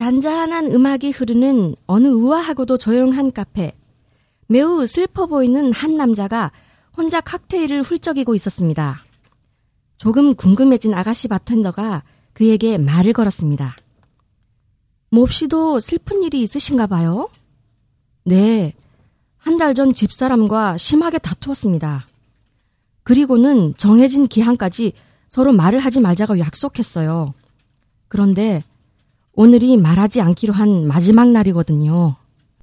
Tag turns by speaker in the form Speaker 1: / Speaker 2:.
Speaker 1: 잔잔한 음악이 흐르는 어느 우아하고도 조용한 카페. 매우 슬퍼 보이는 한 남자가 혼자 칵테일을 훌쩍이고 있었습니다. 조금 궁금해진 아가씨 바텐더가 그에게 말을 걸었습니다. 몹시도 슬픈 일이 있으신가 봐요? 네, 한 달 전 집사람과 심하게 다투었습니다. 그리고는 정해진 기한까지 서로 말을 하지 말자고 약속했어요. 그런데 오늘이 말하지 않기로 한 마지막 날이거든요.